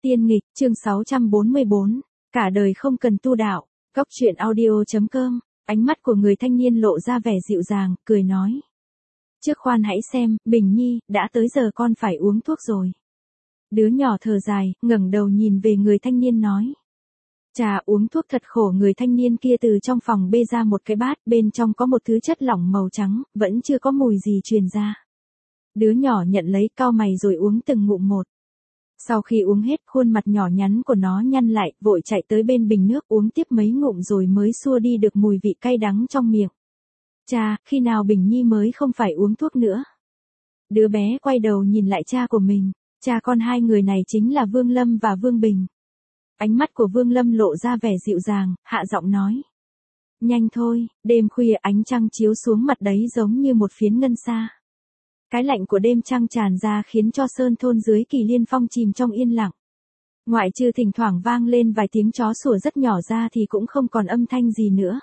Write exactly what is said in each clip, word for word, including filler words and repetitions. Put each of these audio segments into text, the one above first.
Tiên nghịch, chương sáu trăm bốn mươi bốn, cả đời không cần tu đạo. Góc truyện audio.com, ánh mắt của người thanh niên lộ ra vẻ dịu dàng, cười nói. Trước khoan hãy xem, Bình Nhi, đã tới giờ con phải uống thuốc rồi. Đứa nhỏ thở dài, ngẩng đầu nhìn về người thanh niên nói. Chà, uống thuốc thật khổ. Người thanh niên kia từ trong phòng bê ra một cái bát, bên trong có một thứ chất lỏng màu trắng, vẫn chưa có mùi gì truyền ra. Đứa nhỏ nhận lấy, cau mày rồi uống từng ngụm một. Sau khi uống hết, khuôn mặt nhỏ nhắn của nó nhăn lại, vội chạy tới bên bình nước uống tiếp mấy ngụm rồi mới xua đi được mùi vị cay đắng trong miệng. Cha, khi nào Bình Nhi mới không phải uống thuốc nữa? Đứa bé quay đầu nhìn lại cha của mình, cha con hai người này chính là Vương Lâm và Vương Bình. Ánh mắt của Vương Lâm lộ ra vẻ dịu dàng, hạ giọng nói. Nhanh thôi, đêm khuya ánh trăng chiếu xuống mặt đấy giống như một phiến ngân sa. Cái lạnh của đêm trăng tràn ra khiến cho sơn thôn dưới Kỳ Liên Phong chìm trong yên lặng. Ngoại trừ thỉnh thoảng vang lên vài tiếng chó sủa rất nhỏ ra thì cũng không còn âm thanh gì nữa.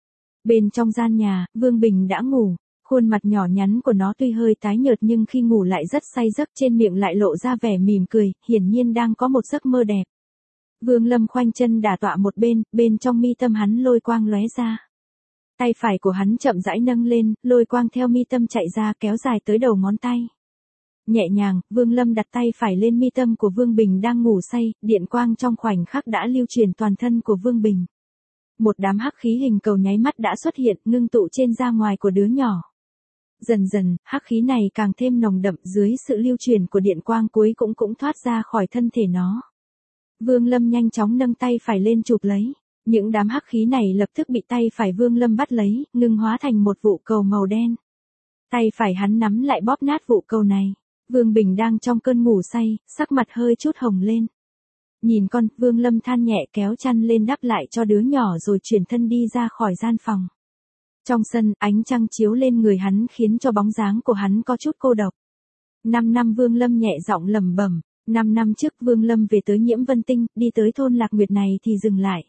Bên trong gian nhà, Vương Bình đã ngủ, khuôn mặt nhỏ nhắn của nó tuy hơi tái nhợt nhưng khi ngủ lại rất say giấc, trên miệng lại lộ ra vẻ mỉm cười, hiển nhiên đang có một giấc mơ đẹp. Vương Lâm khoanh chân đả tọa một bên, bên trong mi tâm hắn lôi quang lóe ra. Tay phải của hắn chậm rãi nâng lên, lôi quang theo mi tâm chạy ra kéo dài tới đầu ngón tay. Nhẹ nhàng, Vương Lâm đặt tay phải lên mi tâm của Vương Bình đang ngủ say, điện quang trong khoảnh khắc đã lưu truyền toàn thân của Vương Bình. Một đám hắc khí hình cầu nháy mắt đã xuất hiện, ngưng tụ trên da ngoài của đứa nhỏ. Dần dần, hắc khí này càng thêm nồng đậm, dưới sự lưu truyền của điện quang cuối cũng cũng thoát ra khỏi thân thể nó. Vương Lâm nhanh chóng nâng tay phải lên chụp lấy. Những đám hắc khí này lập tức bị tay phải Vương Lâm bắt lấy, ngưng hóa thành một vụ cầu màu đen. Tay phải hắn nắm lại bóp nát vụ cầu này. Vương Bình đang trong cơn ngủ say, sắc mặt hơi chút hồng lên. Nhìn con, Vương Lâm than nhẹ kéo chăn lên đắp lại cho đứa nhỏ rồi chuyển thân đi ra khỏi gian phòng. Trong sân, ánh trăng chiếu lên người hắn khiến cho bóng dáng của hắn có chút cô độc. Năm năm Vương Lâm nhẹ giọng lẩm bẩm, năm năm trước Vương Lâm về tới Nhiễm Vân Tinh, đi tới thôn Lạc Nguyệt này thì dừng lại.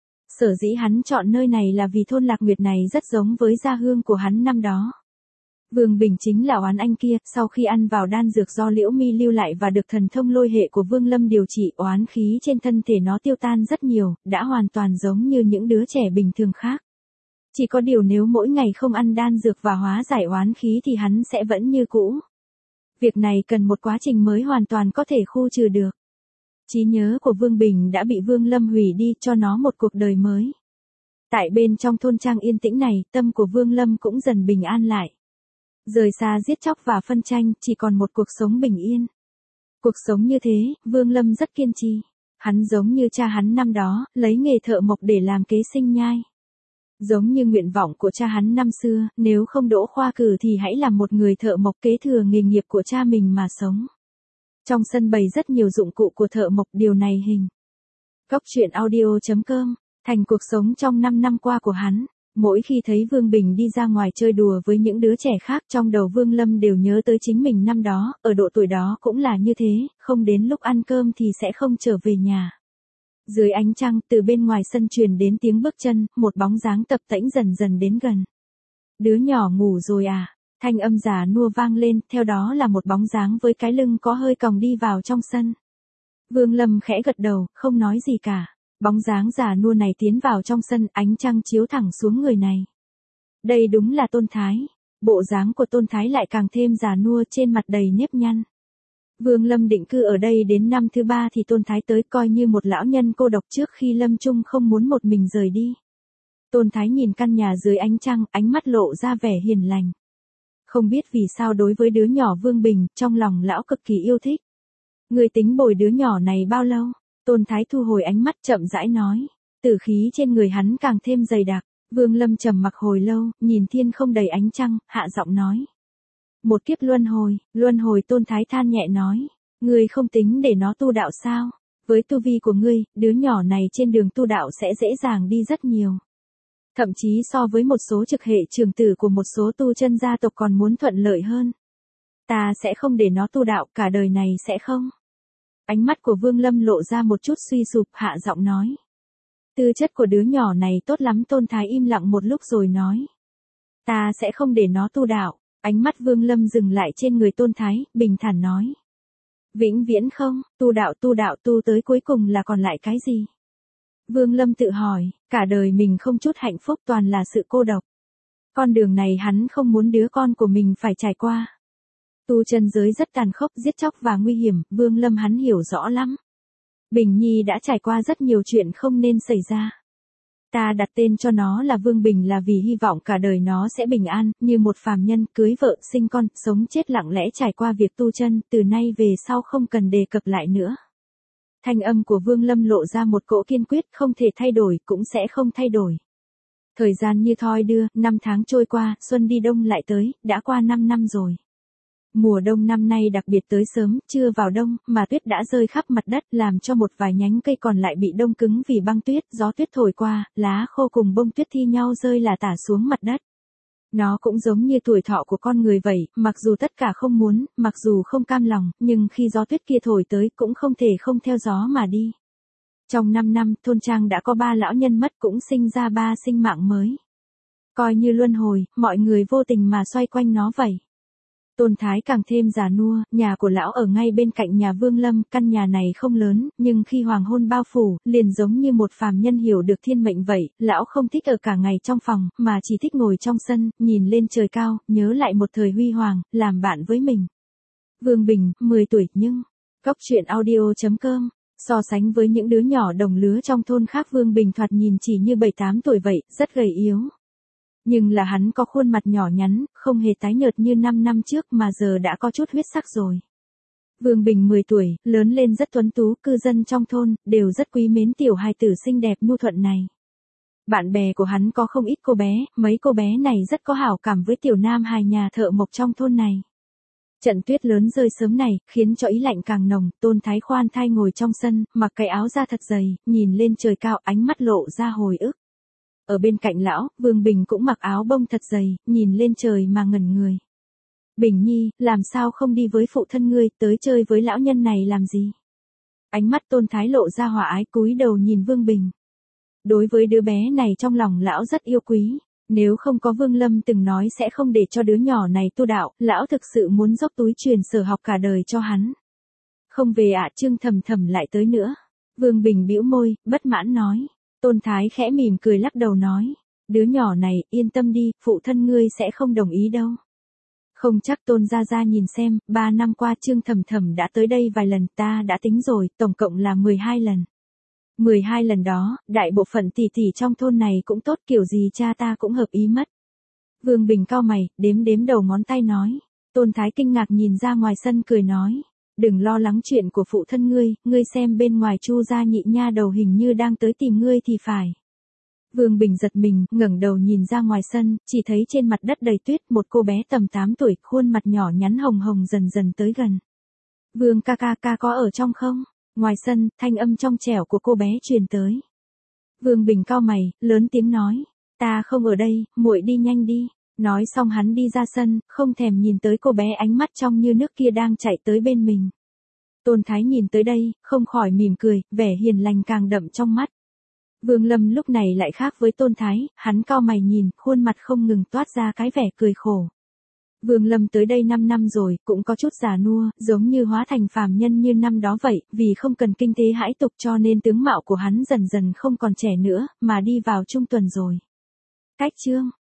Sở dĩ hắn chọn nơi này là vì thôn Lạc Nguyệt này rất giống với gia hương của hắn năm đó. Vương Bình chính là oán anh kia, sau khi ăn vào đan dược do Liễu Mi lưu lại và được thần thông lôi hệ của Vương Lâm điều trị, oán khí trên thân thể nó tiêu tan rất nhiều, đã hoàn toàn giống như những đứa trẻ bình thường khác. Chỉ có điều nếu mỗi ngày không ăn đan dược và hóa giải oán khí thì hắn sẽ vẫn như cũ. Việc này cần một quá trình mới hoàn toàn có thể khu trừ được. Trí nhớ của Vương Bình đã bị Vương Lâm hủy đi, cho nó một cuộc đời mới. Tại bên trong thôn trang yên tĩnh này, tâm của Vương Lâm cũng dần bình an lại. Rời xa giết chóc và phân tranh, chỉ còn một cuộc sống bình yên. Cuộc sống như thế, Vương Lâm rất kiên trì. Hắn giống như cha hắn năm đó, lấy nghề thợ mộc để làm kế sinh nhai. Giống như nguyện vọng của cha hắn năm xưa, nếu không đỗ khoa cử thì hãy làm một người thợ mộc kế thừa nghề nghiệp của cha mình mà sống. Trong sân bày rất nhiều dụng cụ của thợ mộc, điều này hình. Góc truyện audio.com, thành cuộc sống trong năm năm qua của hắn. Mỗi khi thấy Vương Bình đi ra ngoài chơi đùa với những đứa trẻ khác, trong đầu Vương Lâm đều nhớ tới chính mình năm đó, ở độ tuổi đó cũng là như thế, không đến lúc ăn cơm thì sẽ không trở về nhà. Dưới ánh trăng, từ bên ngoài sân truyền đến tiếng bước chân, một bóng dáng tập tễnh dần dần đến gần. Đứa nhỏ ngủ rồi à? Thanh âm già nua vang lên, theo đó là một bóng dáng với cái lưng có hơi còng đi vào trong sân. Vương Lâm khẽ gật đầu, không nói gì cả. Bóng dáng già nua này tiến vào trong sân, ánh trăng chiếu thẳng xuống người này. Đây đúng là Tôn Thái. Bộ dáng của Tôn Thái lại càng thêm già nua, trên mặt đầy nếp nhăn. Vương Lâm định cư ở đây đến năm thứ ba thì Tôn Thái tới, coi như một lão nhân cô độc trước khi Lâm Trung không muốn một mình rời đi. Tôn Thái nhìn căn nhà dưới ánh trăng, ánh mắt lộ ra vẻ hiền lành. Không biết vì sao đối với đứa nhỏ Vương Bình, trong lòng lão cực kỳ yêu thích. Người tính bồi đứa nhỏ này bao lâu? Tôn Thái thu hồi ánh mắt chậm rãi nói. Tử khí trên người hắn càng thêm dày đặc. Vương Lâm trầm mặc hồi lâu, nhìn thiên không đầy ánh trăng, hạ giọng nói. Một kiếp luân hồi, luân hồi. Tôn Thái than nhẹ nói. Ngươi không tính để nó tu đạo sao? Với tu vi của ngươi, đứa nhỏ này trên đường tu đạo sẽ dễ dàng đi rất nhiều. Thậm chí so với một số trực hệ trường tử của một số tu chân gia tộc còn muốn thuận lợi hơn. Ta sẽ không để nó tu đạo, cả đời này sẽ không. Ánh mắt của Vương Lâm lộ ra một chút suy sụp, hạ giọng nói. Tư chất của đứa nhỏ này tốt lắm. Tôn Thái im lặng một lúc rồi nói. Ta sẽ không để nó tu đạo. Ánh mắt Vương Lâm dừng lại trên người Tôn Thái, bình thản nói. Vĩnh viễn không, tu đạo tu đạo tu tới cuối cùng là còn lại cái gì? Vương Lâm tự hỏi, cả đời mình không chút hạnh phúc toàn là sự cô độc. Con đường này hắn không muốn đứa con của mình phải trải qua. Tu chân giới rất tàn khốc, giết chóc và nguy hiểm, Vương Lâm hắn hiểu rõ lắm. Bình Nhi đã trải qua rất nhiều chuyện không nên xảy ra. Ta đặt tên cho nó là Vương Bình là vì hy vọng cả đời nó sẽ bình an, như một phàm nhân, cưới vợ, sinh con, sống chết lặng lẽ trải qua việc tu chân, từ nay về sau không cần đề cập lại nữa. Thanh âm của Vương Lâm lộ ra một cỗ kiên quyết, không thể thay đổi, cũng sẽ không thay đổi. Thời gian như thoi đưa, năm tháng trôi qua, xuân đi đông lại tới, đã qua năm năm rồi. Mùa đông năm nay đặc biệt tới sớm, chưa vào đông, mà tuyết đã rơi khắp mặt đất, làm cho một vài nhánh cây còn lại bị đông cứng vì băng tuyết, gió tuyết thổi qua, lá khô cùng bông tuyết thi nhau rơi là tả xuống mặt đất. Nó cũng giống như tuổi thọ của con người vậy, mặc dù tất cả không muốn, mặc dù không cam lòng, nhưng khi gió tuyết kia thổi tới cũng không thể không theo gió mà đi. Trong năm năm, thôn trang đã có ba lão nhân mất cũng sinh ra ba sinh mạng mới. Coi như luân hồi, mọi người vô tình mà xoay quanh nó vậy. Tôn Thái càng thêm già nua, nhà của lão ở ngay bên cạnh nhà Vương Lâm, căn nhà này không lớn, nhưng khi hoàng hôn bao phủ, liền giống như một phàm nhân hiểu được thiên mệnh vậy, lão không thích ở cả ngày trong phòng, mà chỉ thích ngồi trong sân, nhìn lên trời cao, nhớ lại một thời huy hoàng, làm bạn với mình. Vương Bình, mười tuổi nhưng, Cốc truyện audio chấm com, so sánh với những đứa nhỏ đồng lứa trong thôn khác Vương Bình thoạt nhìn chỉ như bảy tám tuổi vậy, rất gầy yếu. Nhưng là hắn có khuôn mặt nhỏ nhắn, không hề tái nhợt như năm năm trước mà giờ đã có chút huyết sắc rồi. Vương Bình mười tuổi, lớn lên rất tuấn tú, cư dân trong thôn, đều rất quý mến tiểu hài tử xinh đẹp nhu thuận này. Bạn bè của hắn có không ít cô bé, mấy cô bé này rất có hảo cảm với tiểu nam hài nhà thợ mộc trong thôn này. Trận tuyết lớn rơi sớm này, khiến cho ý lạnh càng nồng, Tôn Thái khoan thai ngồi trong sân, mặc cái áo da thật dày, nhìn lên trời cao, ánh mắt lộ ra hồi ức. Ở bên cạnh lão, Vương Bình cũng mặc áo bông thật dày, nhìn lên trời mà ngẩn người. Bình Nhi, làm sao không đi với phụ thân ngươi, tới chơi với lão nhân này làm gì? Ánh mắt Tôn Thái lộ ra hòa ái, cúi đầu nhìn Vương Bình. Đối với đứa bé này trong lòng lão rất yêu quý. Nếu không có Vương Lâm từng nói sẽ không để cho đứa nhỏ này tu đạo, lão thực sự muốn dốc túi truyền sở học cả đời cho hắn. Không về ạ, Trương Thầm Thầm lại tới nữa. Vương Bình bĩu môi, bất mãn nói. Tôn Thái khẽ mỉm cười lắc đầu nói, đứa nhỏ này, yên tâm đi, phụ thân ngươi sẽ không đồng ý đâu. Không chắc Tôn gia gia nhìn xem, ba năm qua Trương Thầm Thầm đã tới đây vài lần, ta đã tính rồi, tổng cộng là mười hai lần. mười hai lần đó, đại bộ phận tỷ tỷ trong thôn này cũng tốt, kiểu gì cha ta cũng hợp ý mất. Vương Bình cau mày, đếm đếm đầu ngón tay nói. Tôn Thái kinh ngạc nhìn ra ngoài sân cười nói. Đừng lo lắng chuyện của phụ thân ngươi, ngươi xem bên ngoài Chu gia nhị nha đầu hình như đang tới tìm ngươi thì phải. Vương Bình giật mình, ngẩng đầu nhìn ra ngoài sân, chỉ thấy trên mặt đất đầy tuyết một cô bé tầm tám tuổi, khuôn mặt nhỏ nhắn hồng hồng dần dần tới gần. Vương ca ca ca có ở trong không? Ngoài sân, thanh âm trong trẻo của cô bé truyền tới. Vương Bình cau mày, lớn tiếng nói, ta không ở đây, muội đi nhanh đi. Nói xong hắn đi ra sân, không thèm nhìn tới cô bé ánh mắt trong như nước kia đang chạy tới bên mình. Tôn Thái nhìn tới đây, không khỏi mỉm cười, vẻ hiền lành càng đậm trong mắt. Vương Lâm lúc này lại khác với Tôn Thái, hắn cau mày nhìn, khuôn mặt không ngừng toát ra cái vẻ cười khổ. Vương Lâm tới đây năm năm rồi, cũng có chút già nua, giống như hóa thành phàm nhân như năm đó vậy, vì không cần kinh tế hãi tục cho nên tướng mạo của hắn dần dần không còn trẻ nữa, mà đi vào trung tuần rồi. Cách chương